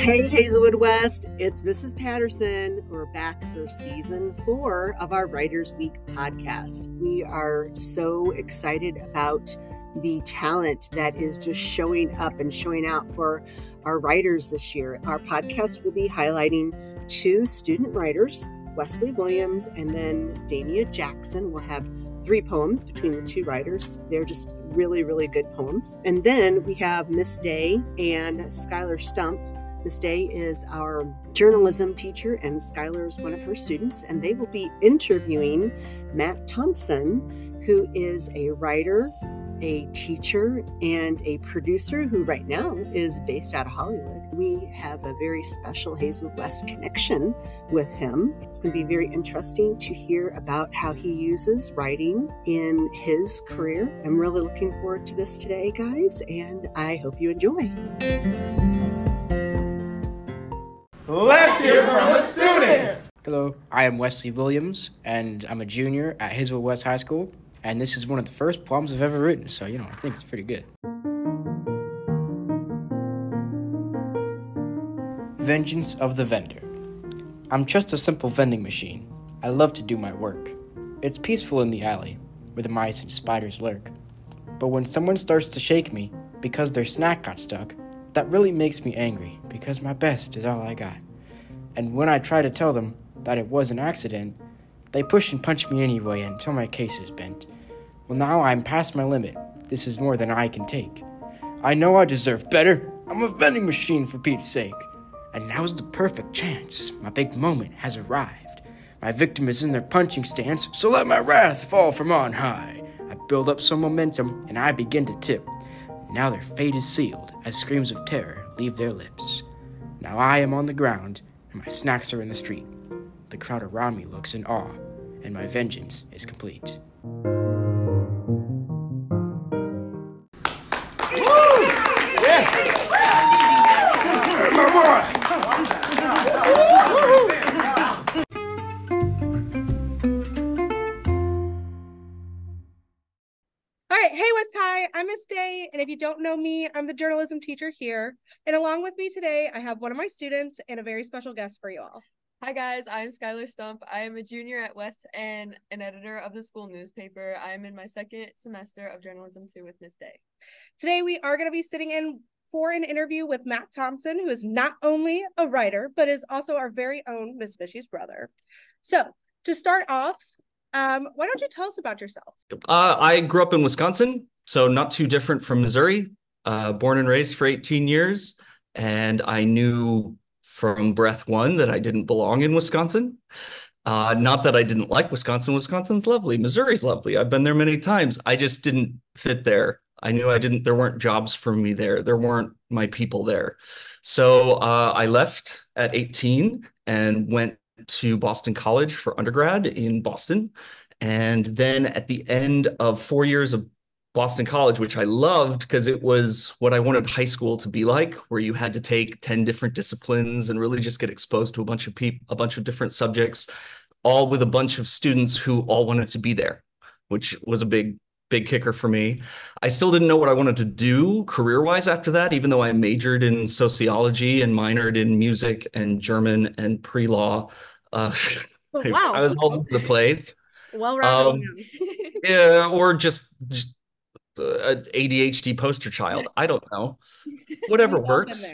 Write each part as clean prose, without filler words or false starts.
Hey, Hazelwood West, it's Mrs. Patterson. We're back for season 4 of our Writers Week podcast. We are so excited about the talent that is just showing up and showing out for our writers this year. Our podcast will be highlighting 2 student writers, Wesley Williams and then Damia Jackson. We'll have 3 poems between the 2 writers. They're just really, really good poems. And then we have Miss Day and Skylar Stump. Miss Day is our journalism teacher and Skylar is one of her students, and they will be interviewing Matt Thompson, who is a writer, a teacher, and a producer who right now is based out of Hollywood. We have a very special Hazelwood West connection with him. It's going to be very interesting to hear about how he uses writing in his career. I'm really looking forward to this today, guys, and I hope you enjoy. Let's hear from a student! Hello, I am Wesley Williams, and I'm a junior at Hazelwood West High School, and this is one of the first poems I've ever written, so, I think it's pretty good. Vengeance of the Vendor. I'm just a simple vending machine. I love to do my work. It's peaceful in the alley, where the mice and spiders lurk. But when someone starts to shake me because their snack got stuck, that really makes me angry, because my best is all I got. And when I try to tell them that it was an accident, they push and punch me anyway until my case is bent. Well, now I'm past my limit. This is more than I can take. I know I deserve better. I'm a vending machine, for Pete's sake. And now's the perfect chance. My big moment has arrived. My victim is in their punching stance, so let my wrath fall from on high. I build up some momentum, and I begin to tip. Now their fate is sealed, as screams of terror leave their lips. Now I am on the ground, and my snacks are in the street. The crowd around me looks in awe, and my vengeance is complete. Hey, West High, I'm Miss Day, and if you don't know me, I'm the journalism teacher here. And along with me today, I have one of my students and a very special guest for you all. Hi guys, I'm Skylar Stump. I am a junior at West and an editor of the school newspaper. I am in my 2nd semester of journalism 2 with Miss Day. Today we are going to be sitting in for an interview with Matt Thompson, who is not only a writer, but is also our very own Miss Fishy's brother. So to start off, why don't you tell us about yourself? I grew up in Wisconsin, so not too different from Missouri. Born and raised for 18 years, and I knew from breath one that I didn't belong in Wisconsin. Not that I didn't like Wisconsin. Wisconsin's lovely. Missouri's lovely. I've been there many times. I just didn't fit there. I knew there weren't jobs for me there. There weren't my people there. So I left at 18 and went to Boston College for undergrad in Boston. And then at the end of 4 years of Boston College, which I loved because it was what I wanted high school to be like, where you had to take 10 different disciplines and really just get exposed to a bunch of people, a bunch of different subjects, all with a bunch of students who all wanted to be there, which was a big kicker for me. I still didn't know what I wanted to do career-wise after that, even though I majored in sociology and minored in music and German and pre-law. Wow. I was all over the place. Well-rounded. Yeah, or just an ADHD poster child. I don't know. Whatever works.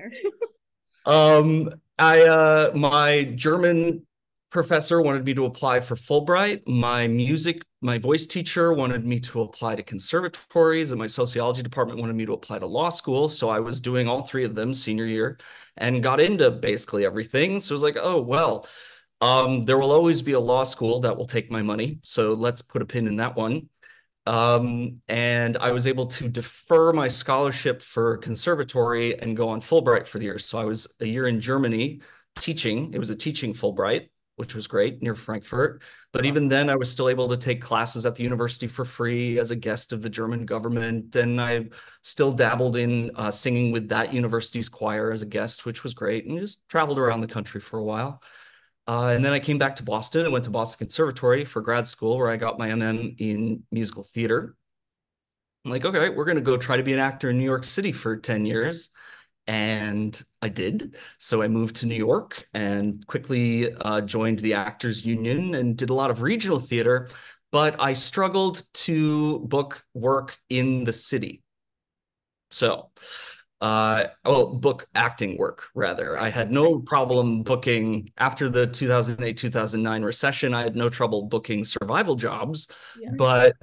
My German professor wanted me to apply for Fulbright. My voice teacher wanted me to apply to conservatories, and my sociology department wanted me to apply to law school. So I was doing all 3 of them senior year and got into basically everything. So it was like, oh, well, there will always be a law school that will take my money. So let's put a pin in that one. And I was able to defer my scholarship for conservatory and go on Fulbright for the year. So I was a year in Germany teaching. It was a teaching Fulbright, which was great, near Frankfurt. But even then, I was still able to take classes at the university for free as a guest of the German government. And I still dabbled in singing with that university's choir as a guest, which was great, and just traveled around the country for a while. And then I came back to Boston and went to Boston Conservatory for grad school, where I got my MM in musical theater. I'm like, okay, we're going to go try to be an actor in New York City for 10 years. And I did. So I moved to New York and quickly joined the Actors Union and did a lot of regional theater, but I struggled to book work in the city. So, book acting work rather. I had no problem booking after the 2008-2009 recession. I had no trouble booking survival jobs, but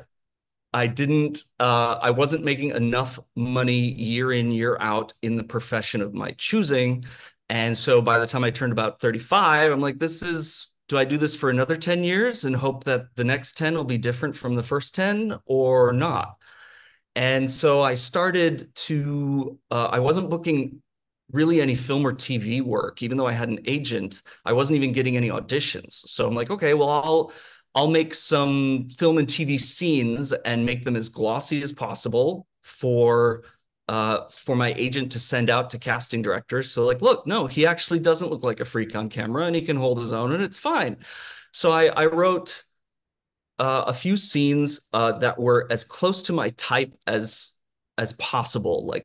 I wasn't making enough money year in, year out in the profession of my choosing. And so by the time I turned about 35, I'm like, do I do this for another 10 years and hope that the next 10 will be different from the first 10 or not? And so I started I wasn't booking really any film or TV work, even though I had an agent. I wasn't even getting any auditions. So I'm like, okay, well, I'll make some film and TV scenes and make them as glossy as possible for my agent to send out to casting directors. So like, look, no, he actually doesn't look like a freak on camera and he can hold his own and it's fine. So I wrote a few scenes that were as close to my type as possible. Like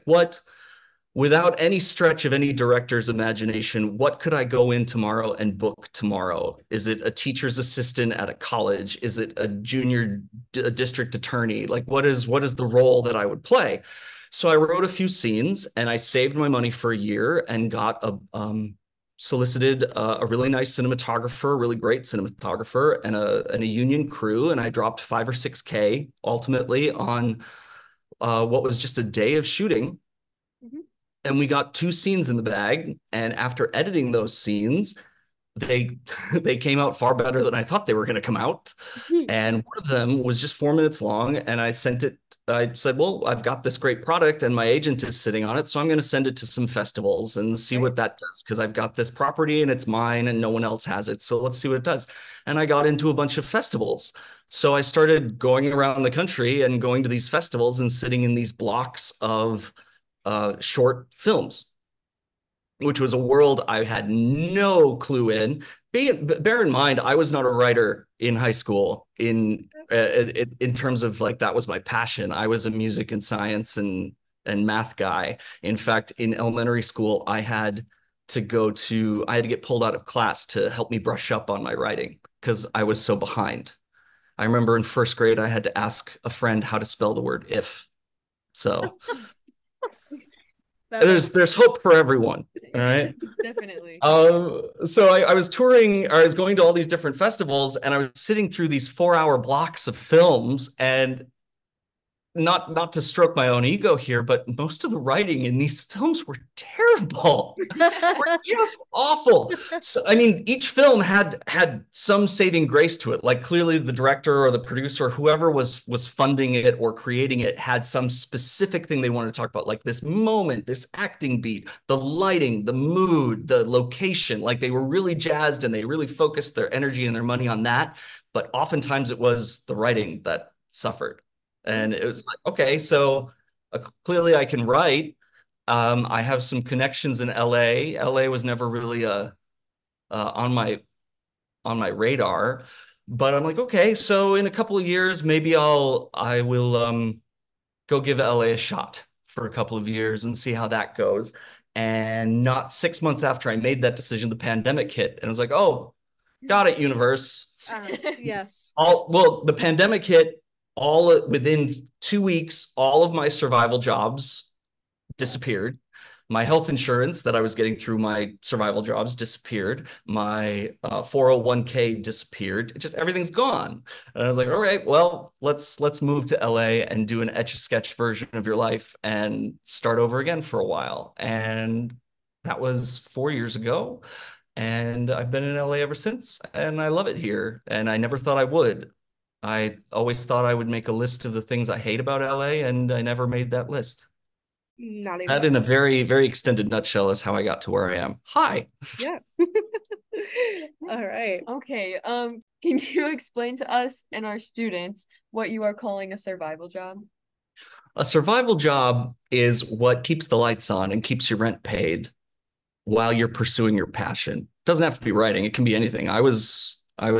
without any stretch of any director's imagination, what could I go in tomorrow and book tomorrow? Is it a teacher's assistant at a college? Is it a junior district attorney? Like what is the role that I would play? So I wrote a few scenes and I saved my money for a year and got solicited a really nice cinematographer, a really great cinematographer, and a union crew, and I dropped 5 or 6K ultimately on what was just a day of shooting. And we got 2 scenes in the bag, and after editing those scenes, they came out far better than I thought they were going to come out. And one of them was just 4 minutes long, and I said, well, I've got this great product and my agent is sitting on it, so I'm going to send it to some festivals and see what that does, because I've got this property and it's mine and no one else has it, so let's see what it does. And I got into a bunch of festivals. So I started going around the country and going to these festivals and sitting in these blocks of short films, which was a world I had no clue in. Bear in mind, I was not a writer in high school in terms of like, that was my passion. I was a music and science and math guy. In fact, in elementary school, I had to get pulled out of class to help me brush up on my writing because I was so behind. I remember in first grade, I had to ask a friend how to spell the word if. So there's hope for everyone. All right. Definitely. So I was touring, I was going to all these different festivals, and I was sitting through these 4-hour blocks of films, and not to stroke my own ego here, but most of the writing in these films were terrible. Were just awful. So, I mean, each film had some saving grace to it. Like clearly the director or the producer, or whoever was funding it or creating it, had some specific thing they wanted to talk about, like this moment, this acting beat, the lighting, the mood, the location. Like they were really jazzed and they really focused their energy and their money on that. But oftentimes it was the writing that suffered. And it was like, okay, so clearly I can write. I have some connections in LA. LA was never really on my radar, but I'm like, okay, so in a couple of years, maybe I will go give LA a shot for a couple of years and see how that goes. And not 6 months after I made that decision, the pandemic hit, and I was like, oh, got it, universe. Yes. The pandemic hit. Within 2 weeks, all of my survival jobs disappeared. My health insurance that I was getting through my survival jobs disappeared. My 401k disappeared. Everything's gone. And I was like, all right, well, let's move to LA and do an Etch-a-Sketch version of your life and start over again for a while. And that was 4 years ago. And I've been in LA ever since, and I love it here. And I never thought I would. I always thought I would make a list of the things I hate about LA, and I never made that list. Not even that in a very, very extended nutshell is how I got to where I am. Hi. Yeah. All right. Okay. Can you explain to us and our students what you are calling a survival job? A survival job is what keeps the lights on and keeps your rent paid while you're pursuing your passion. It doesn't have to be writing. It can be anything. I was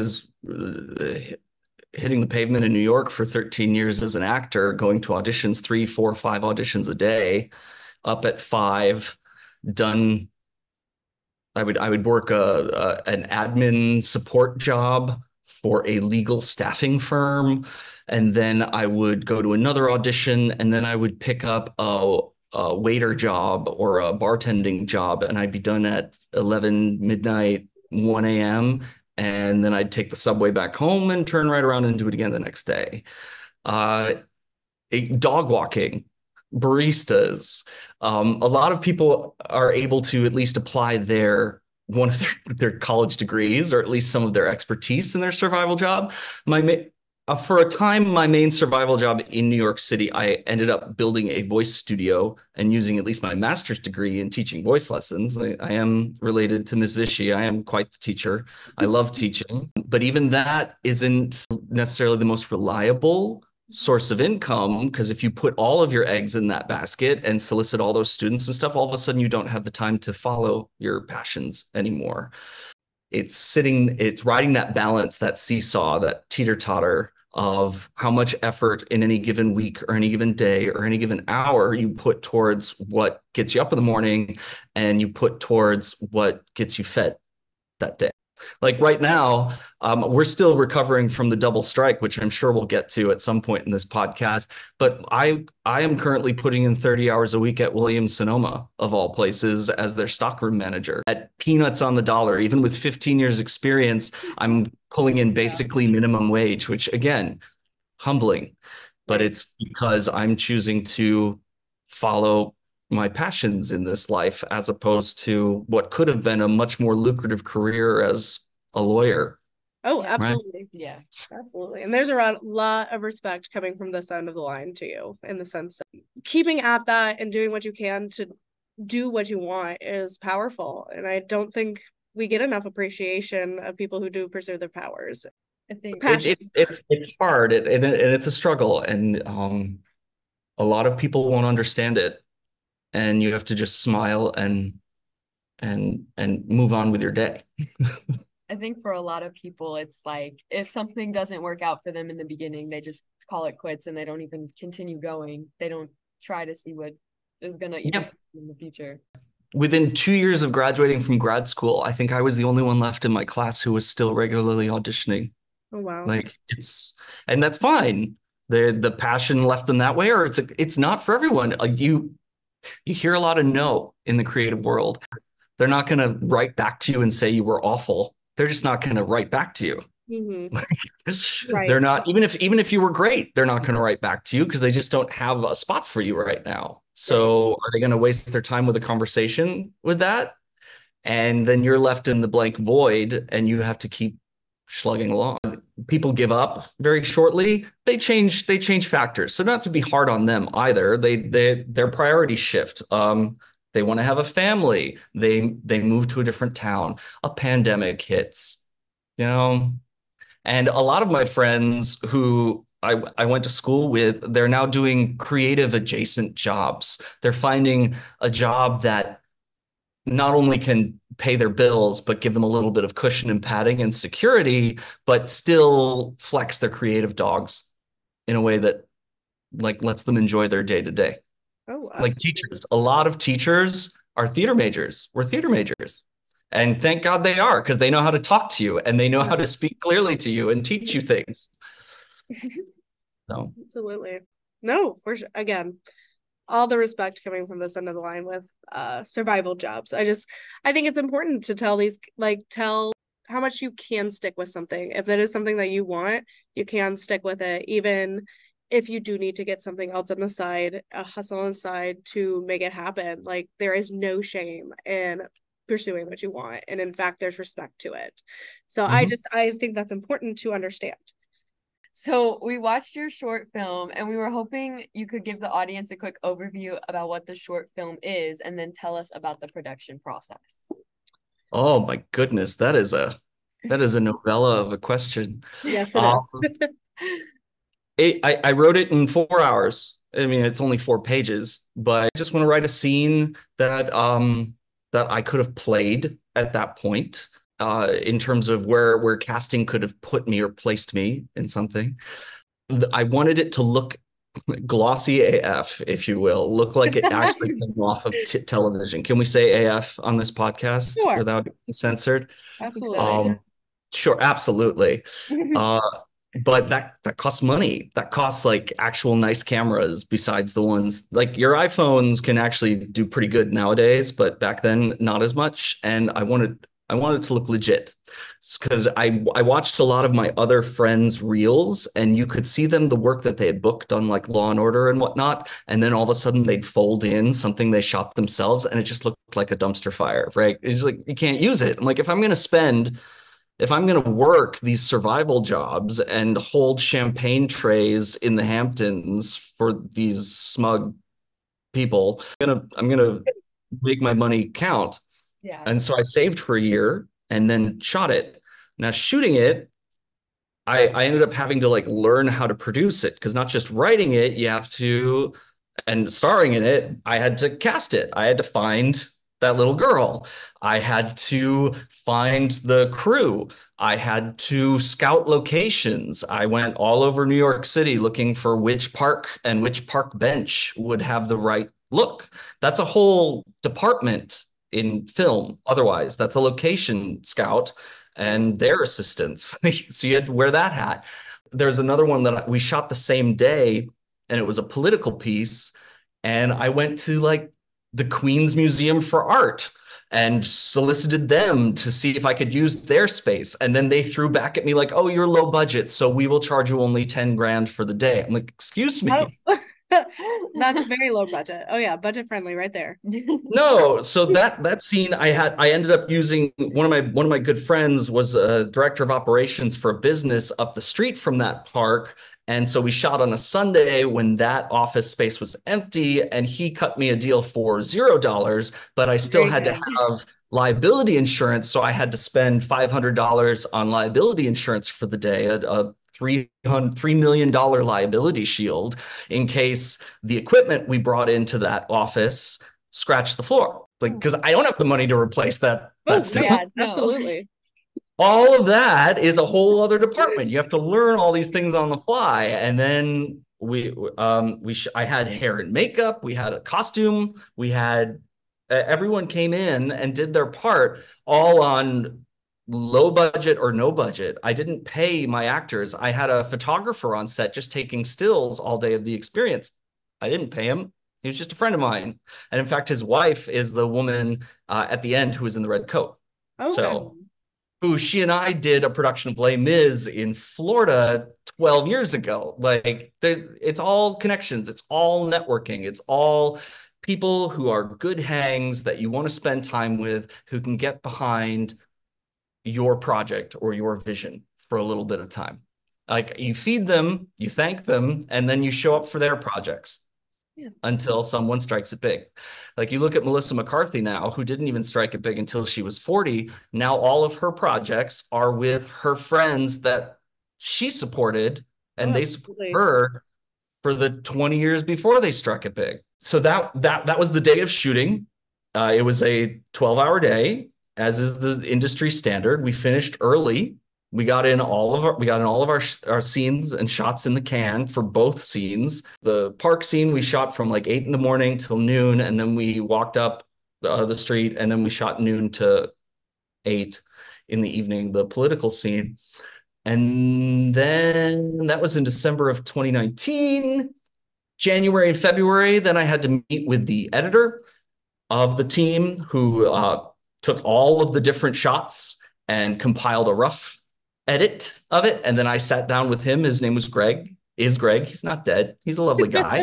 hitting the pavement in New York for 13 years as an actor, going to auditions, 3, 4, 5 auditions a day, up at 5, done. I would work an admin support job for a legal staffing firm, and then I would go to another audition, and then I would pick up a waiter job or a bartending job, and I'd be done at 11 midnight, 1 a.m., and then I'd take the subway back home and turn right around and do it again the next day. Uh, Dog walking, baristas. A lot of people are able to at least apply one of their college degrees, or at least some of their expertise in their survival job. For a time, my main survival job in New York City, I ended up building a voice studio and using at least my master's degree in teaching voice lessons. I am related to Ms. Vichy. I am quite the teacher. I love teaching, but even that isn't necessarily the most reliable source of income, because if you put all of your eggs in that basket and solicit all those students and stuff, all of a sudden you don't have the time to follow your passions anymore. It's riding that balance, that seesaw, that teeter-totter of how much effort in any given week or any given day or any given hour you put towards what gets you up in the morning and you put towards what gets you fed that day. Like right now, we're still recovering from the double strike, which I'm sure we'll get to at some point in this podcast. But I am currently putting in 30 hours a week at Williams-Sonoma, of all places, as their stockroom manager at peanuts on the dollar. Even with 15 years experience, I'm pulling in basically minimum wage, which again, humbling. But it's because I'm choosing to follow my passions in this life, as opposed to what could have been a much more lucrative career as a lawyer. Oh, absolutely. Right? Yeah, absolutely. And there's a lot of respect coming from this end of the line to you, in the sense of keeping at that and doing what you can to do what you want is powerful. And I don't think we get enough appreciation of people who do pursue their powers. I think it's hard, and it's a struggle, and a lot of people won't understand it. And you have to just smile and move on with your day. I think for a lot of people, it's like if something doesn't work out for them in the beginning, they just call it quits and they don't even continue going. They don't try to see what is going to happen in the future. Within 2 years of graduating from grad school, I think I was the only one left in my class who was still regularly auditioning. Oh, wow. And that's fine. The passion left them that way, or it's not for everyone. You hear a lot of no in the creative world. They're not going to write back to you and say you were awful. They're just not going to write back to you. Mm-hmm. Right. They're not, even if you were great, they're not going to write back to you because they just don't have a spot for you right now. So are they going to waste their time with a conversation with that? And then you're left in the blank void and you have to keep slugging along. People give up very shortly. They change factors. So not to be hard on them either. Their priorities shift. They want to have a family. They move to a different town. A pandemic hits, and a lot of my friends who I went to school with, they're now doing creative adjacent jobs. They're finding a job that not only can pay their bills, but give them a little bit of cushion and padding and security, but still flex their creative dogs in a way that lets them enjoy their day to day. Oh, like teachers, a lot of teachers are theater majors. We're theater majors. And thank God they are, because they know how to talk to you and they know how to speak clearly to you and teach you things. No. Absolutely. No, for sure. Again, all the respect coming from this end of the line with survival jobs. I think it's important to tell how much you can stick with something. If that is something that you want, you can stick with it, even if you do need to get something else on the side, a hustle on the side to make it happen. Like, there is no shame in pursuing what you want. And in fact, there's respect to it. So I think that's important to understand. So we watched your short film and we were hoping you could give the audience a quick overview about what the short film is and then tell us about the production process. Oh my goodness, that is a novella of a question. Yes, it is. I wrote it in 4 hours. I mean, it's only 4 pages, but I just want to write a scene that I could have played at that point. In terms of where casting could have put me or placed me in something. I wanted it to look glossy AF, if you will, look like it actually came off of television. Can we say AF on this podcast Sure. without being censored? Absolutely. Sure, absolutely. Uh, but that costs money. That costs like actual nice cameras besides the ones like your iPhones can actually do pretty good nowadays, but back then not as much. And I wanted to look legit because I watched a lot of my other friends' reels and you could see them the work that they had booked on like Law and Order and whatnot, and then all of a sudden they'd fold in something they shot themselves and it just looked like a dumpster fire, right? It's like you can't use it. I'm like, if I'm going to work these survival jobs and hold champagne trays in the Hamptons for these smug people, I'm gonna make my money count. Yeah. And so I saved for a year and then shot it. Now shooting it, I ended up having to like learn how to produce it because not just writing it, you have to, and starring in it, I had to cast it. I had to find that little girl. I had to find the crew. I had to scout locations. I went all over New York City looking for which park and which park bench would have the right look. That's a whole department in film. Otherwise, that's a location scout and their assistants. So you had to wear that hat. There's another one that we shot the same day, and it was a political piece. And I went to like the Queen's Museum for Art and solicited them to see if I could use their space. And then they threw back at me like, oh, you're low budget, so we will charge you only 10 grand for the day. I'm like, excuse me. Oh. That's very low budget. Oh yeah, budget friendly right there. No, so that scene I ended up using one of my good friends was a director of operations for a business up the street from that park. And so we shot on a Sunday when that office space was empty, and he cut me a deal for $0, but I still had to have liability insurance. So I had to spend $500 on liability insurance for the day, a $3 million liability shield in case the equipment we brought into that office scratched the floor. Like, because I don't have the money to replace that stuff. Yeah, absolutely. All of that is a whole other department. You have to learn all these things on the fly. And then I had hair and makeup, we had a costume, we had everyone came in and did their part all on low budget or no budget. I didn't pay my actors. I had a photographer on set just taking stills all day of the experience. I didn't pay him. He was just a friend of mine. And in fact, his wife is the woman at the end who was in the red coat. Okay. So she and I did a production of Les Mis in Florida 12 years ago. Like, it's all connections. It's all networking. It's all people who are good hangs that you want to spend time with, who can get behind your project or your vision for a little bit of time. Like, you feed them, you thank them, and then you show up for their projects. Yeah. Until someone strikes it big. Like, you look at Melissa McCarthy now, who didn't even strike it big until she was 40. Now all of her projects are with her friends that she supported, and they support her for the 20 years before they struck it big. So that was the day of shooting. It was a 12-hour day, as is the industry standard. We finished early. We got in all of our scenes and shots in the can for both scenes. The park scene we shot from like 8 a.m. till noon, and then we walked up the street, and then we shot noon to 8 in the evening, the political scene. And then that was in December of 2019. January and February, then I had to meet with the editor of the team who took all of the different shots and compiled a rough edit of it. And then I sat down with him. His name was Greg. He's not dead. He's a lovely guy.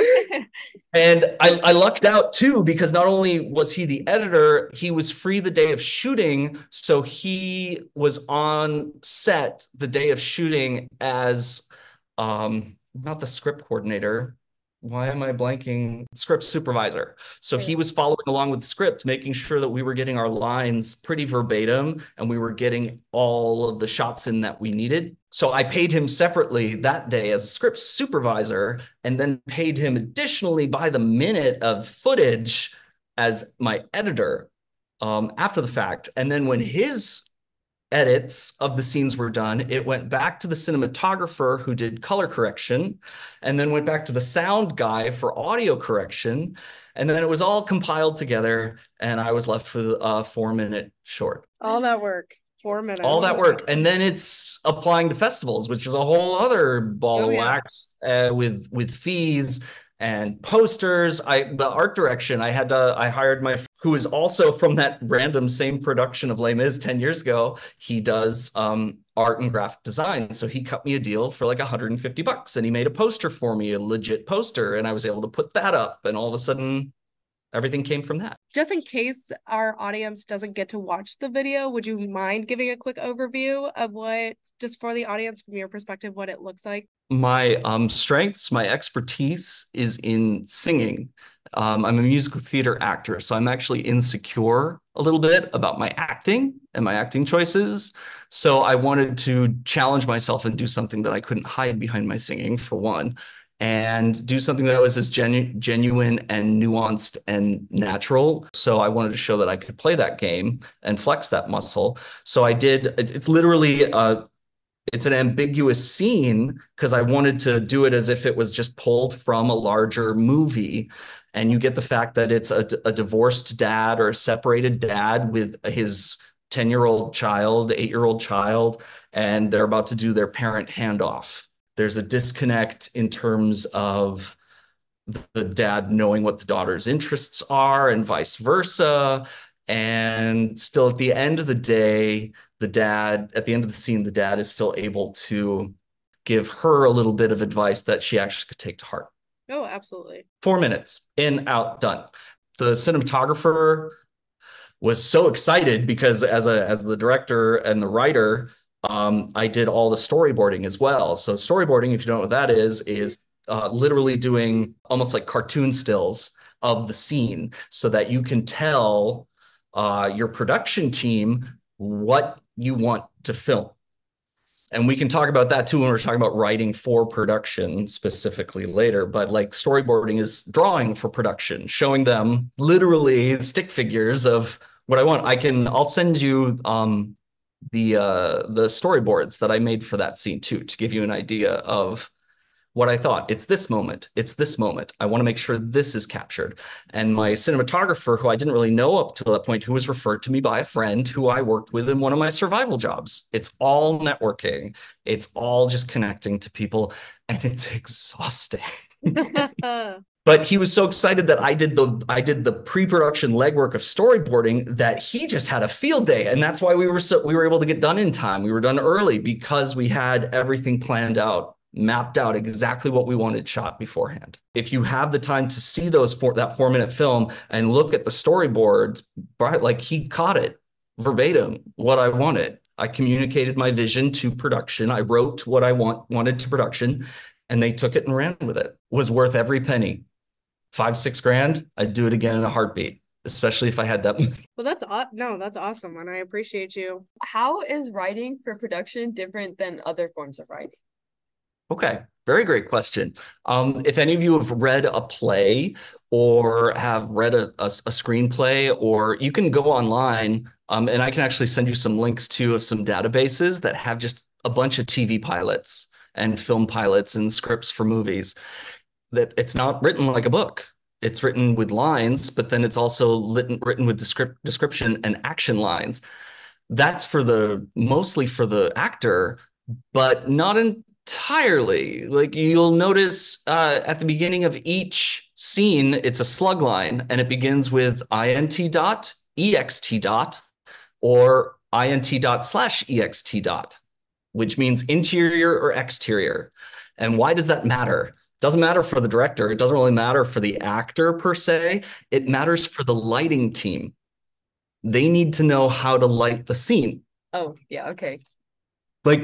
And I lucked out too, because not only was he the editor, he was free the day of shooting. So he was on set the day of shooting as not the script coordinator. Why am I blanking? Script supervisor. So he was following along with the script, making sure that we were getting our lines pretty verbatim and we were getting all of the shots in that we needed. So I paid him separately that day as a script supervisor, and then paid him additionally by the minute of footage as my editor after the fact. And then when his edits of the scenes were done, it went back to the cinematographer who did color correction, and then went back to the sound guy for audio correction. And then it was all compiled together, and I was left with a 4-minute short. All that work, 4 minutes. All that work. And then it's applying to festivals, which is a whole other ball of wax with fees and posters. The art direction, I hired my, who is also from that random same production of Les Mis 10 years ago. He does art and graphic design. So he cut me a deal for like $150 and he made a poster for me, a legit poster. And I was able to put that up, and all of a sudden everything came from that. Just in case our audience doesn't get to watch the video, would you mind giving a quick overview of what, just for the audience from your perspective, what it looks like? My strengths, my expertise is in singing. I'm a musical theater actor, so I'm actually insecure a little bit about my acting and my acting choices. So I wanted to challenge myself and do something that I couldn't hide behind my singing, for one, and do something that was as genuine and nuanced and natural. So I wanted to show that I could play that game and flex that muscle. So I did. It's literally it's an ambiguous scene because I wanted to do it as if it was just pulled from a larger movie. And you get the fact that it's a divorced dad or a separated dad with his 10-year-old child, 8-year-old child, and they're about to do their parent handoff. There's a disconnect in terms of the dad knowing what the daughter's interests are and vice versa. And still at the end of the day, at the end of the scene, the dad is still able to give her a little bit of advice that she actually could take to heart. Oh, absolutely. 4 minutes, in, out, done. The cinematographer was so excited because as the director and the writer, I did all the storyboarding as well. So storyboarding, if you don't know what that is literally doing almost like cartoon stills of the scene so that you can tell your production team what you want to film. And we can talk about that too when we're talking about writing for production specifically later. But like storyboarding is drawing for production, showing them literally stick figures of what I want. I'll send you the storyboards that I made for that scene too, to give you an idea of what I thought. It's this moment. It's this moment. I want to make sure this is captured. And my cinematographer, who I didn't really know up to that point, who was referred to me by a friend who I worked with in one of my survival jobs. It's all networking. It's all just connecting to people, and it's exhausting. But he was so excited that I did the pre-production legwork of storyboarding that he just had a field day. And that's why we were able to get done in time. We were done early because we had everything planned out, mapped out exactly what we wanted shot beforehand. If you have the time to see that 4-minute film and look at the storyboards, like he caught it verbatim, what I wanted. I communicated my vision to production. I wrote what I wanted to production, and they took it and ran with it. It was worth every penny. $5-6 grand, I'd do it again in a heartbeat, especially if I had that money. Well, that's awesome, and I appreciate you. How is writing for production different than other forms of writing? Okay, very great question. If any of you have read a play or have read a screenplay, or you can go online, and I can actually send you some links too of some databases that have just a bunch of TV pilots and film pilots and scripts for movies. That it's not written like a book. It's written with lines, but then it's also written with description and action lines. That's mostly for the actor, but not entirely. Like you'll notice at the beginning of each scene, it's a slug line, and it begins with int dot ext dot or int dot slash ext dot, which means interior or exterior. And why does that matter? Doesn't matter for the director. It doesn't really matter for the actor per se. It matters for the lighting team. They need to know how to light the scene. Oh, yeah, okay. Like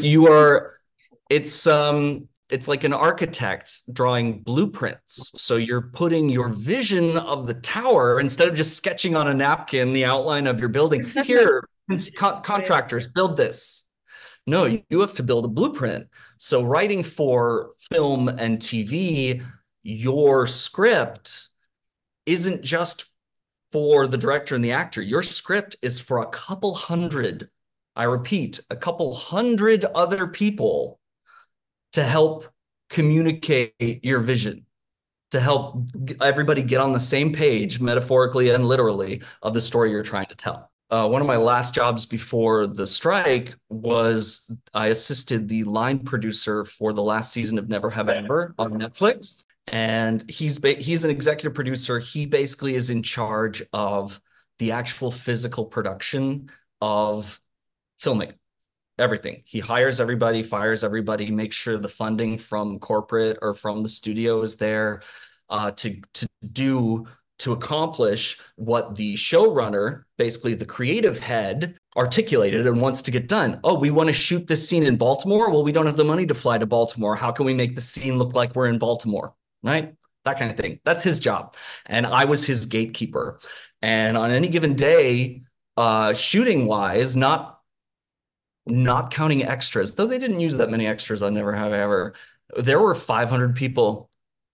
it's like an architect drawing blueprints. So you're putting your vision of the tower, instead of just sketching on a napkin the outline of your building. Here, contractors, build this. No, you have to build a blueprint. So writing for film and TV, your script isn't just for the director and the actor. Your script is for a couple hundred I repeat, a couple hundred other people to help communicate your vision, to help everybody get on the same page, metaphorically and literally, of the story you're trying to tell. One of my last jobs before the strike was I assisted the line producer for the last season of Never Have I Ever on Netflix. And he's an executive producer. He basically is in charge of the actual physical production of filming. Everything. He hires everybody, fires everybody, makes sure the funding from corporate or from the studio is there to accomplish what the showrunner, basically the creative head, articulated and wants to get done. Oh, we want to shoot this scene in Baltimore. Well, we don't have the money to fly to Baltimore. How can we make the scene look like we're in Baltimore? Right? That kind of thing. That's his job. And I was his gatekeeper. And on any given day, shooting wise, not counting extras, though they didn't use that many extras on Never Have I Ever, there were 500 people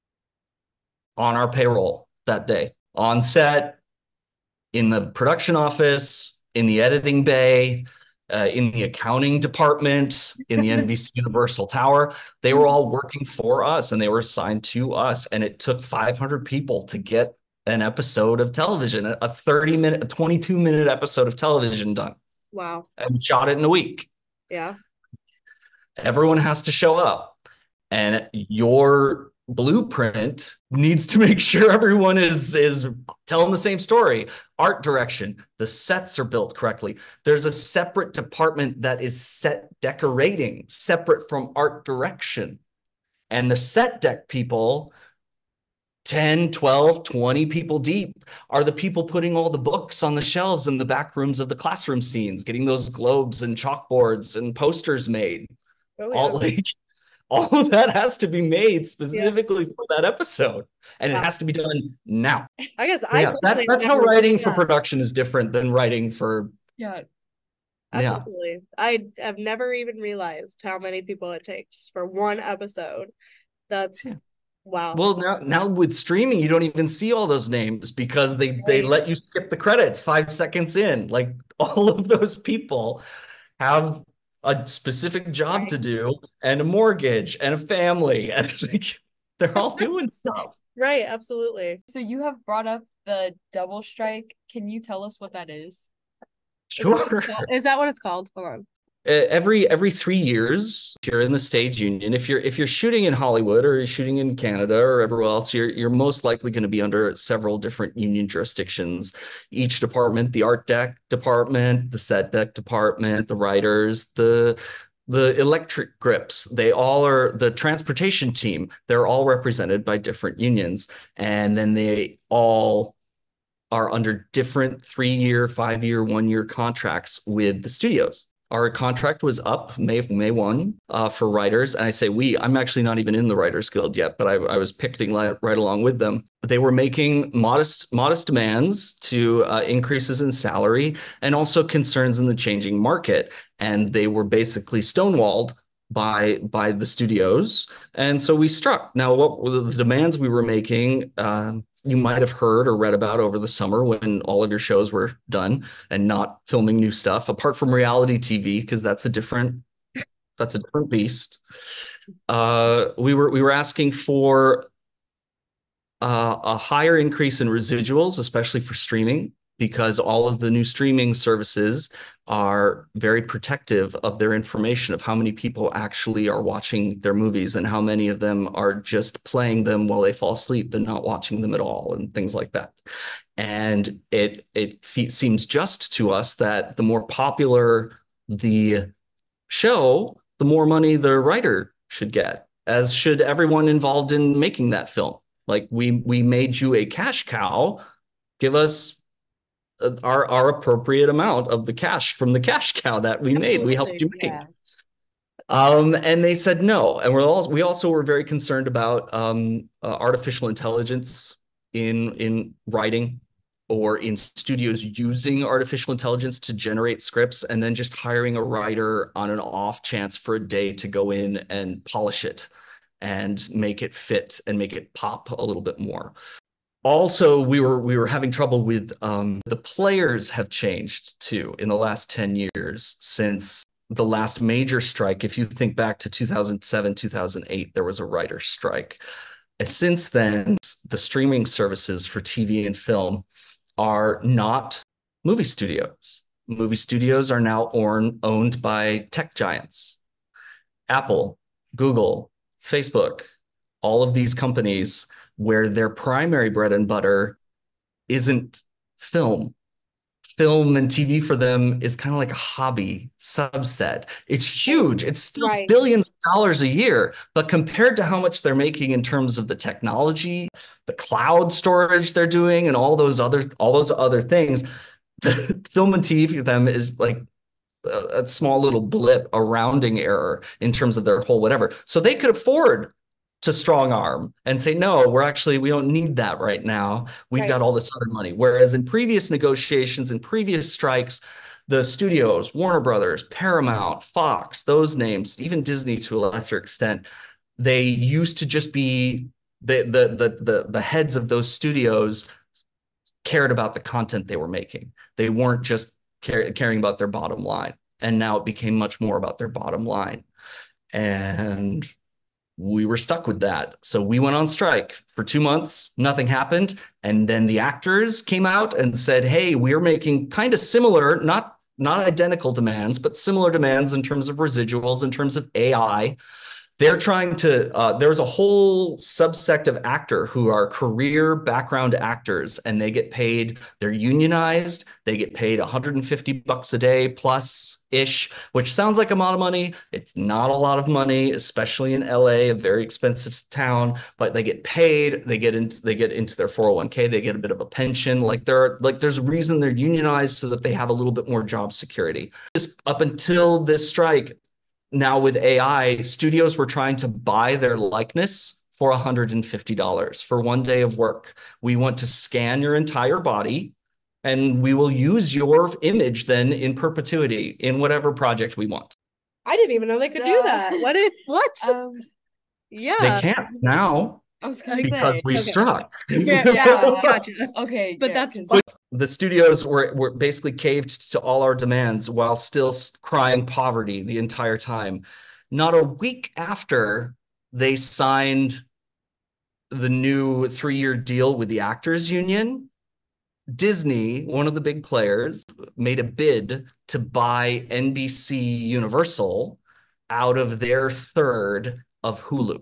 on our payroll that day, on set, in the production office, in the editing bay, in the accounting department, in the NBC Universal Tower. They were all working for us and they were assigned to us. And it took 500 people to get an episode of television, a 22-minute episode of television done. Wow. And shot it in a week. Yeah. Everyone has to show up. And your blueprint needs to make sure everyone is telling the same story. Art direction, the sets are built correctly. There's a separate department that is set decorating, separate from art direction. And the set deck people, 10, 12, 20 people deep, are the people putting all the books on the shelves in the back rooms of the classroom scenes, getting those globes and chalkboards and posters made. Oh, yeah. All of that has to be made specifically for that episode, and it has to be done now. I guess that's how writing for production is different than writing for. Yeah. Absolutely. I have never even realized how many people it takes for one episode. That's wow. Well, now with streaming, you don't even see all those names because they let you skip the credits 5 seconds in. Like, all of those people have a specific job to do and a mortgage and a family, and they're all doing stuff. Right, absolutely. So you have brought up the double strike. Can you tell us what that is? Sure. Is that what it's called? Hold on. Every 3 years, if you're in the stage union, if you're shooting in Hollywood or you're shooting in Canada or everywhere else, you're most likely going to be under several different union jurisdictions. Each department, the art deck department, the set deck department, the writers, the electric grips, they all are the transportation team. They're all represented by different unions, and then they all are under different 3-year, 5-year, 1-year contracts with the studios. Our contract was up May 1 for writers. And I say I'm actually not even in the Writers Guild yet, but I was picketing right along with them. They were making modest demands to increases in salary and also concerns in the changing market. And they were basically stonewalled by the studios. And so we struck. Now, what were the demands we were making? You might have heard or read about over the summer when all of your shows were done and not filming new stuff, apart from reality TV, because that's a different beast. We were asking for a higher increase in residuals, especially for streaming, because all of the new streaming services are very protective of their information, of how many people actually are watching their movies and how many of them are just playing them while they fall asleep and not watching them at all and things like that. And it seems just to us that the more popular the show, the more money the writer should get, as should everyone involved in making that film. Like, we made you a cash cow, give us our appropriate amount of the cash from the cash cow that we made. We helped you make. And they said no. And we also were very concerned about artificial intelligence in writing, or in studios using artificial intelligence to generate scripts and then just hiring a writer on an off chance for a day to go in and polish it and make it fit and make it pop a little bit more. also we were having trouble with the players have changed too in the last 10 years since the last major strike. If you think back to 2007, 2008, there was a writer's strike. And since then, the streaming services for TV and film are not movie studios. Movie studios are now owned by tech giants. Apple, Google, Facebook, all of these companies where their primary bread and butter isn't film. Film and TV for them is kind of like a hobby subset. It's huge. It's still Right. billions of dollars a year, but compared to how much they're making in terms of the technology, the cloud storage they're doing, and all those other things, the film and TV for them is like a small little blip, a rounding error in terms of their whole whatever. So they could afford to strong arm and say, no, we don't need that right now. We've Right. got all this other money. Whereas in previous negotiations and previous strikes, the studios, Warner Brothers, Paramount, Fox, those names, even Disney to a lesser extent, they used to just be the heads of those studios cared about the content they were making. They weren't just caring about their bottom line. And now it became much more about their bottom line. And we were stuck with that. So we went on strike for 2 months, nothing happened. And then the actors came out and said, hey, we're making kind of similar, not identical demands, but similar demands in terms of residuals, in terms of AI. They're trying to, there's a whole subsect of actor who are career background actors, and they get paid, they're unionized, they get paid $150 a day plus ish, which sounds like a lot of money. It's not a lot of money, especially in LA, a very expensive town, but they get paid, they get into their 401k, they get a bit of a pension. There's a reason they're unionized so that they have a little bit more job security. Just up until this strike, now with AI, studios were trying to buy their likeness for $150 for 1 day of work. We want to scan your entire body, and we will use your image then in perpetuity in whatever project we want. I didn't even know they could do that. What? Yeah. They can't now I was gonna because say. we Okay. struck. Yeah, gotcha. Okay, But yeah, that's 'cause- The studios were basically caved to all our demands while still crying poverty the entire time. Not a week after they signed the new 3-year deal with the Actors Union, Disney, one of the big players, made a bid to buy NBC Universal out of their third of Hulu.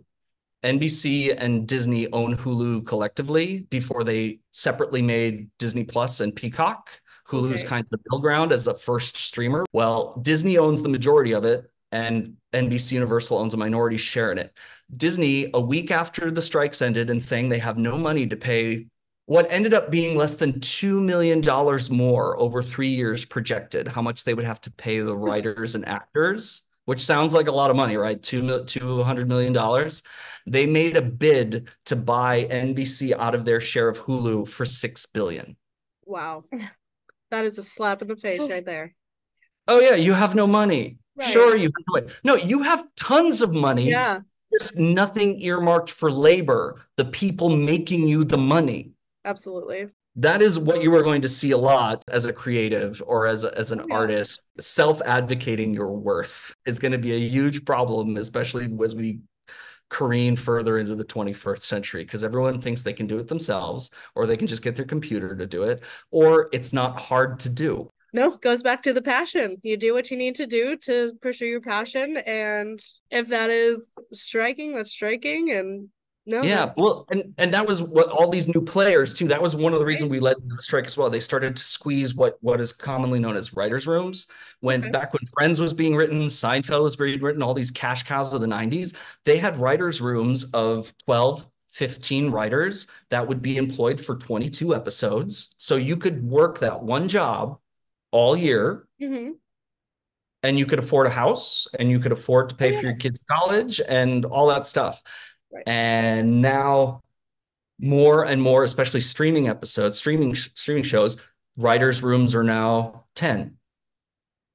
NBC and Disney own Hulu collectively before they separately made Disney Plus and Peacock. Hulu's Okay. kind of the middle ground as the first streamer. Well, Disney owns the majority of it, and NBC Universal owns a minority share in it. Disney, a week after the strikes ended and saying they have no money to pay what ended up being less than $2 million more over 3 years projected, how much they would have to pay the writers and actors, which sounds like a lot of money, right? $200 million. They made a bid to buy NBC out of their share of Hulu for $6 billion. Wow. That is a slap in the face right there. Oh yeah, you have no money. Right. Sure, you have no money. No, you have tons of money. Yeah. Just nothing earmarked for labor, the people making you the money. Absolutely. That is what you are going to see a lot as a creative or as an artist. Self-advocating your worth is going to be a huge problem, especially as we careen further into the 21st century, because everyone thinks they can do it themselves, or they can just get their computer to do it, or it's not hard to do. No, goes back to the passion. You do what you need to do to pursue your passion. And if that is striking, that's striking. And no. Yeah, well, and that was what all these new players too. That was one of the reasons we led the strike as well. They started to squeeze what is commonly known as writers' rooms. Back when Friends was being written, Seinfeld was being written, all these cash cows of the 90s, they had writers' rooms of 12, 15 writers that would be employed for 22 episodes. So you could work that one job all year. Mm-hmm. And you could afford a house, and you could afford to pay for your kids' college and all that stuff. Right. And now more and more, especially streaming episodes, streaming shows, writers' rooms are now 10,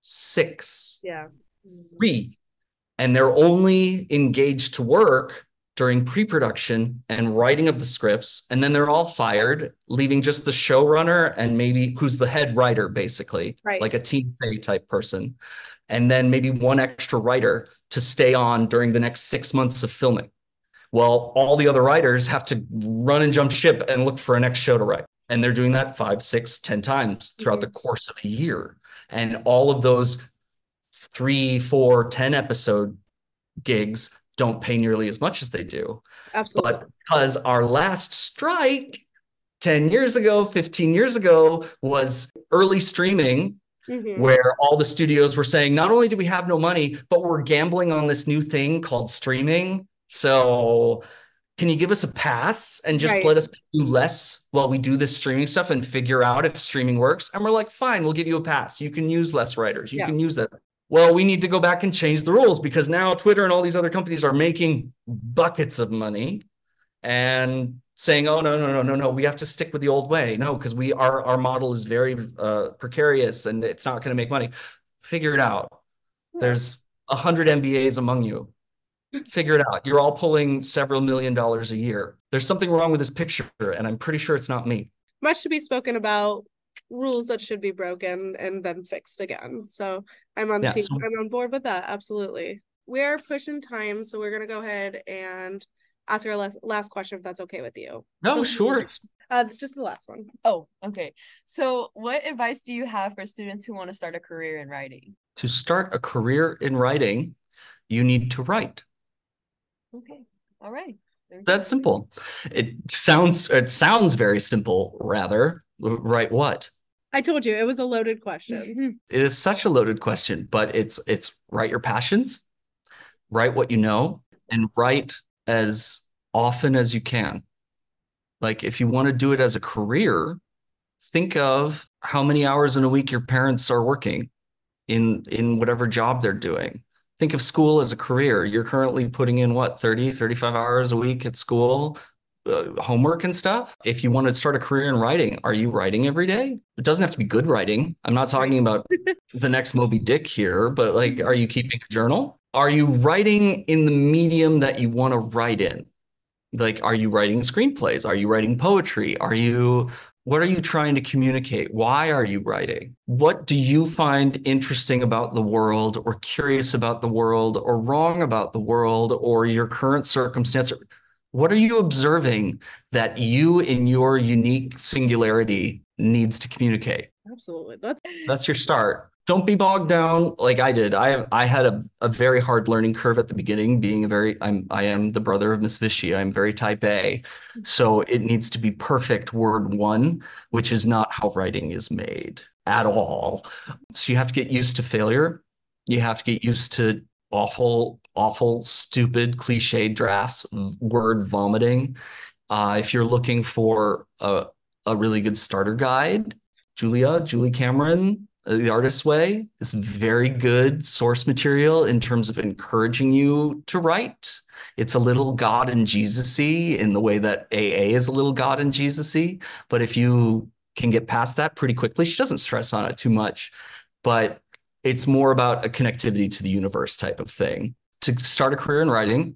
6, 3. And they're only engaged to work during pre-production and writing of the scripts, and then they're all fired, leaving just the showrunner and maybe who's the head writer, basically, Right. like a Team Faye type person, and then maybe one extra writer to stay on during the next 6 months of filming. Well, all the other writers have to run and jump ship and look for a next show to write. And they're doing that 5, 6, 10 times throughout the course of a year. And all of those 3, 4, 10 episode gigs don't pay nearly as much as they do. Absolutely. But because our last strike 10 years ago, 15 years ago was early streaming, where all the studios were saying, not only do we have no money, but we're gambling on this new thing called streaming. So can you give us a pass and just let us do less while we do this streaming stuff and figure out if streaming works? And we're like, fine, we'll give you a pass. You can use less writers. You can use this. Well, we need to go back and change the rules because now Twitter and all these other companies are making buckets of money and saying, oh, no, we have to stick with the old way. No, because our model is very precarious and it's not going to make money. Figure it out. There's 100 MBAs among you. Figure it out. You're all pulling several $1 million a year. There's something wrong with this picture, and I'm pretty sure it's not me. Much to be spoken about, rules that should be broken and then fixed again. So I'm on team. I'm on board with that. Absolutely. We're pushing time, so we're gonna go ahead and ask our last question, if that's okay with you. No, sure. Just the last one. Oh, okay. So what advice do you have for students who want to start a career in writing? To start a career in writing, you need to write. Okay. All right. That's simple. It sounds very simple, rather. Write what? I told you it was a loaded question. It is such a loaded question, but it's write your passions, write what you know, and write as often as you can. Like if you want to do it as a career, think of how many hours in a week your parents are working in whatever job they're doing. Think of school as a career. You're currently putting in what, 30, 35 hours a week at school, homework and stuff. If you want to start a career in writing, are you writing every day? It doesn't have to be good writing. I'm not talking about the next Moby Dick here, but like, are you keeping a journal? Are you writing in the medium that you want to write in? Like, are you writing screenplays? Are you writing poetry? What are you trying to communicate? Why are you writing? What do you find interesting about the world or curious about the world or wrong about the world or your current circumstance? What are you observing that you in your unique singularity needs to communicate? Absolutely. That's your start. Don't be bogged down like I did. I had a very hard learning curve at the beginning, being I am the brother of Miss Vichy. I'm very type A. So it needs to be perfect word one, which is not how writing is made at all. So you have to get used to failure. You have to get used to awful, stupid, cliched drafts, word vomiting. If you're looking for a really good starter guide, Julie Cameron, The Artist's Way, is very good source material in terms of encouraging you to write. It's a little God and Jesus-y in the way that AA is a little God and Jesus-y. But if you can get past that pretty quickly, she doesn't stress on it too much. But it's more about a connectivity to the universe type of thing. To start a career in writing,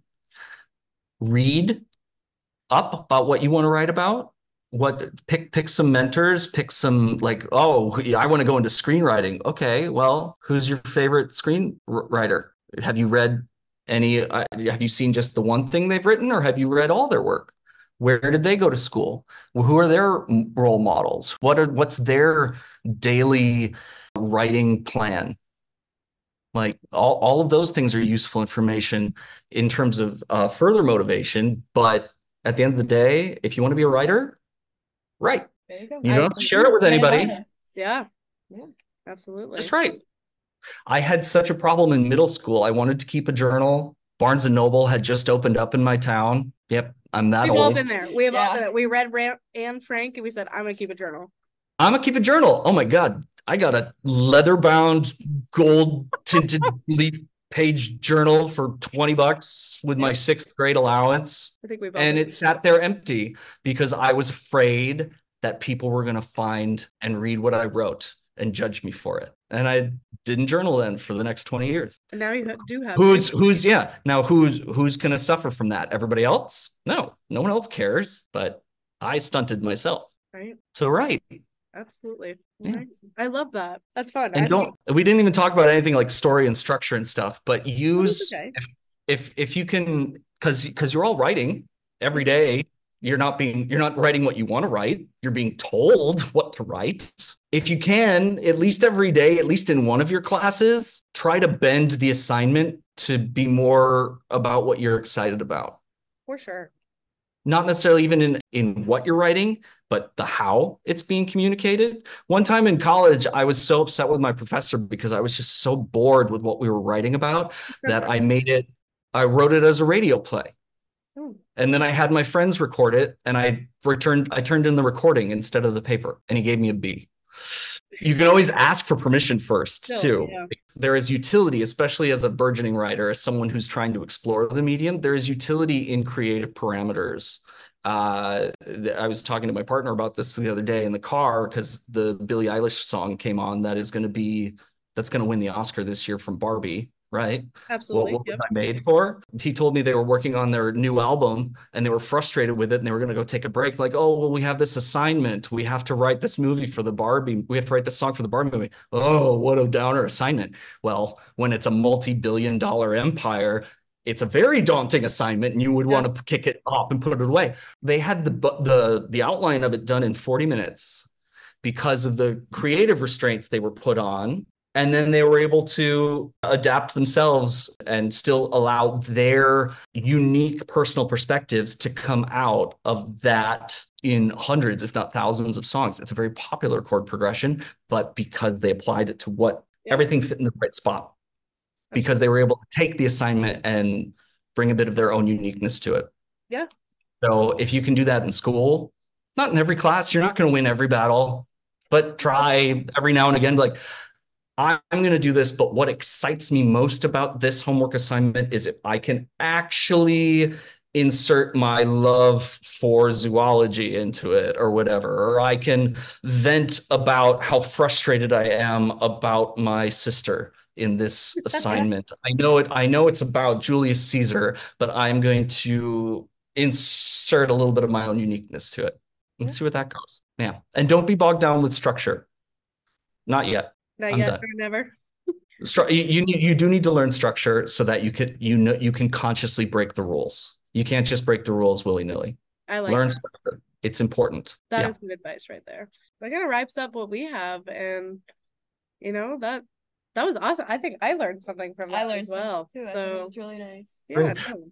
read up about what you want to write about. Pick some mentors, pick some like, oh, I want to go into screenwriting. Okay, well, who's your favorite screenwriter? Have you read any, have you seen just the one thing they've written, or have you read all their work? Where did they go to school? Who are their role models? What's their daily writing plan? Like all of those things are useful information in terms of further motivation. But at the end of the day, if you want to be a writer, write. There you go. You don't have to share it with anybody. Yeah, absolutely. Just write. I had such a problem in middle school. I wanted to keep a journal. Barnes and Noble had just opened up in my town. Yep, I'm that old. We've all been there. We have all been there. We read Anne Frank and we said, I'm going to keep a journal. I'm going to keep a journal. Oh my God. I got a leather-bound, gold-tinted leaf page journal for $20 with my 6th grade allowance. I think we've all and it sat there empty because I was afraid that people were going to find and read what I wrote and judge me for it. And I didn't journal then for the next 20 years. And now you do have who's going to suffer from that? Everybody else? No one else cares, but I stunted myself. Right. So right. Absolutely. Yeah. Right. I love that. That's fun. And we didn't even talk about anything like story and structure and stuff, but use okay. if you can, because you're all writing every day. You're not writing what you want to write. You're being told what to write. If you can, at least every day, at least in one of your classes, try to bend the assignment to be more about what you're excited about. For sure. Not necessarily even in what you're writing, but the how it's being communicated. One time in college, I was so upset with my professor because I was just so bored with what we were writing about that I wrote it as a radio play. And then I had my friends record it, and I turned in the recording instead of the paper, and he gave me a B. You can always ask for permission first, too. Yeah. There is utility, especially as a burgeoning writer, as someone who's trying to explore the medium, there is utility in creative parameters. I was talking to my partner about this the other day in the car because the Billie Eilish song came on that's going to win the Oscar this year from Barbie. Right? Absolutely. What was I made for? He told me they were working on their new album and they were frustrated with it and they were going to go take a break. Like, oh, well, we have this assignment. We have to write this movie for the Barbie. We have to write this song for the Barbie movie. Oh, what a downer assignment. Well, when it's a multi-billion-dollar empire, it's a very daunting assignment and you would want to kick it off and put it away. They had the outline of it done in 40 minutes because of the creative restraints they were put on. And then they were able to adapt themselves and still allow their unique personal perspectives to come out of that in hundreds, if not thousands of songs. It's a very popular chord progression, but because they applied it to everything fit in the right spot, because they were able to take the assignment and bring a bit of their own uniqueness to it. Yeah. So if you can do that in school, not in every class, you're not going to win every battle, but try every now and again, like, I'm going to do this, but what excites me most about this homework assignment is if I can actually insert my love for zoology into it or whatever, or I can vent about how frustrated I am about my sister in this assignment. I know it's about Julius Caesar, but I'm going to insert a little bit of my own uniqueness to it and see what that goes. Yeah. And don't be bogged down with structure. Not yet. Not yet, or never. You do need to learn structure so that you can consciously break the rules. You can't just break the rules willy-nilly. I like learn structure. It's important. That is good advice right there. That kind of wraps up what we have, and that was awesome. I think I learned something from that as well. Too. So it was really nice. Yeah.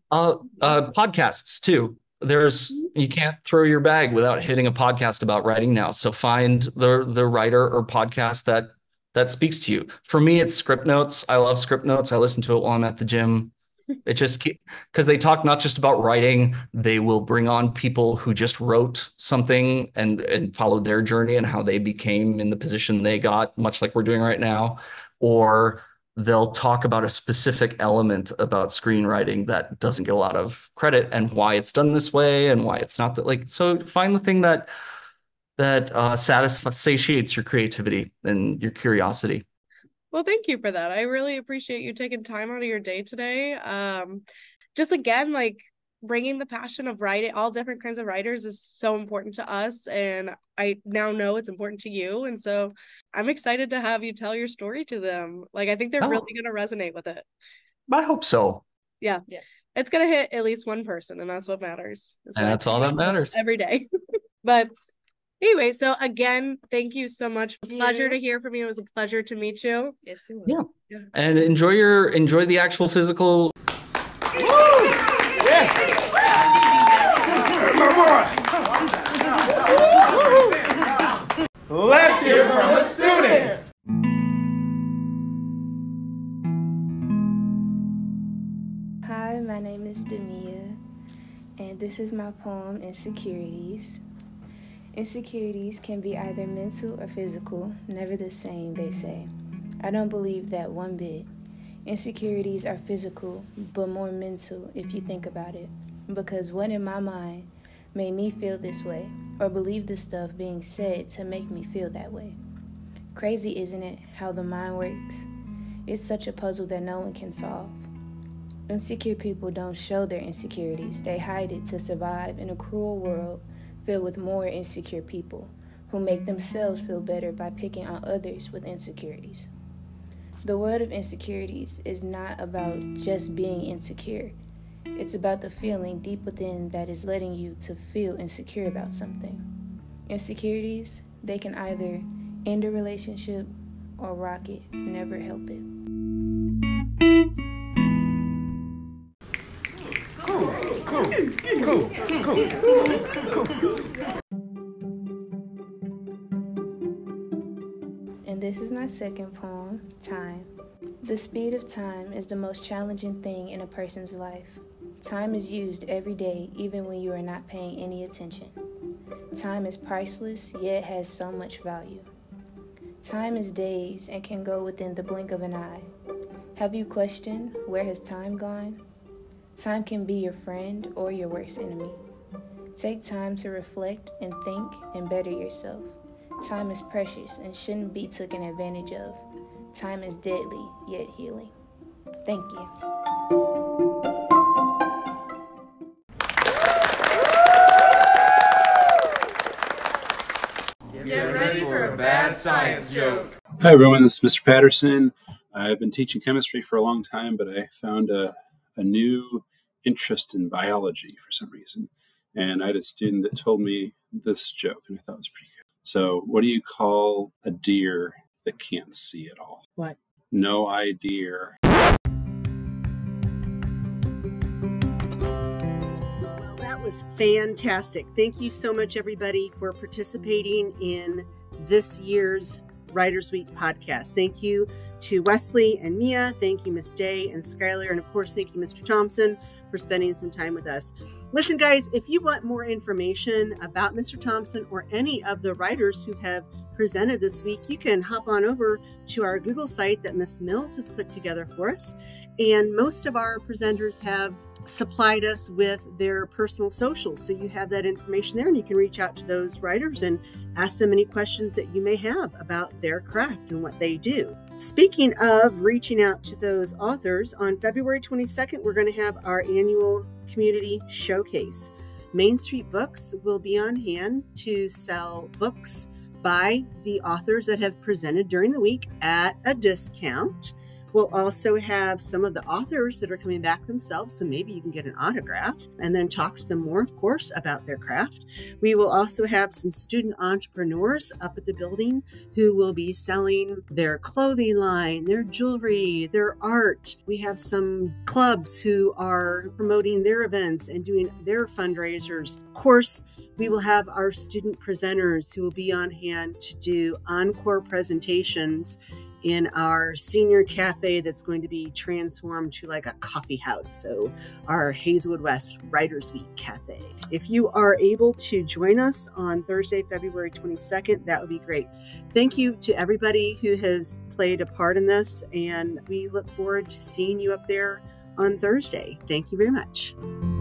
Podcasts too. You can't throw your bag without hitting a podcast about writing now. So find the writer or podcast that speaks to you. For me, it's Script Notes. I love Script Notes. I listen to it while I'm at the gym. It just because they talk not just about writing, they will bring on people who just wrote something and followed their journey and how they became in the position they got, much like we're doing right now. Or they'll talk about a specific element about screenwriting that doesn't get a lot of credit and why it's done this way and why it's not that. Like, so find the thing that satiates your creativity and your curiosity. Well, thank you for that. I really appreciate you taking time out of your day today. Just again, like bringing the passion of writing, all different kinds of writers is so important to us. And I now know it's important to you. And so I'm excited to have you tell your story to them. Like, I think they're really going to resonate with it. I hope so. Yeah. It's going to hit at least one person, and that's what matters. And that's all that matters. Every day. But anyway, so again, thank you so much. Pleasure to hear from you. It was a pleasure to meet you. Yes, it was. Yeah. And enjoy the actual physical. Woo! Yeah. Let's hear from the students. Hi, my name is Demia, and this is my poem, Insecurities. Insecurities can be either mental or physical, never the same, they say. I don't believe that one bit. Insecurities are physical, but more mental if you think about it. Because what in my mind made me feel this way, or believe the stuff being said to make me feel that way? Crazy, isn't it, how the mind works? It's such a puzzle that no one can solve. Insecure people don't show their insecurities. They hide it to survive in a cruel world filled with more insecure people who make themselves feel better by picking on others with insecurities. The world of insecurities is not about just being insecure. It's about the feeling deep within that is letting you to feel insecure about something. Insecurities, they can either end a relationship or rock it. Never help it. And this is my second poem, Time. The speed of time is the most challenging thing in a person's life. Time is used every day, even when you are not paying any attention. Time is priceless, yet has so much value. Time is days and can go within the blink of an eye. Have you questioned, where has time gone? Time can be your friend or your worst enemy. Take time to reflect and think and better yourself. Time is precious and shouldn't be taken advantage of. Time is deadly, yet healing. Thank you. Get ready for a bad science joke. Hi everyone, this is Mr. Patterson. I've been teaching chemistry for a long time, but I found a new interest in biology for some reason. And I had a student that told me this joke, and I thought it was pretty good. So, what do you call a deer that can't see at all? What? No idea. Well, that was fantastic. Thank you so much, everybody, for participating in this year's Writers Week podcast. Thank you to Wesley and Mia. Thank you, Miss Day and Skylar. And of course, thank you, Mr. Thompson, for spending some time with us. Listen, guys, if you want more information about Mr. Thompson or any of the writers who have presented this week, you can hop on over to our Google site that Miss Mills has put together for us. And most of our presenters have supplied us with their personal socials. So you have that information there and you can reach out to those writers and ask them any questions that you may have about their craft and what they do. Speaking of reaching out to those authors, on February 22nd, we're going to have our annual community showcase. Main Street Books will be on hand to sell books by the authors that have presented during the week at a discount. We'll also have some of the authors that are coming back themselves, so maybe you can get an autograph and then talk to them more, of course, about their craft. We will also have some student entrepreneurs up at the building who will be selling their clothing line, their jewelry, their art. We have some clubs who are promoting their events and doing their fundraisers. Of course, we will have our student presenters who will be on hand to do encore presentations in our senior cafe that's going to be transformed to like a coffee house. So our Hazelwood West Writers Week Cafe. If you are able to join us on Thursday, February 22nd, that would be great. Thank you to everybody who has played a part in this, and we look forward to seeing you up there on Thursday. Thank you very much.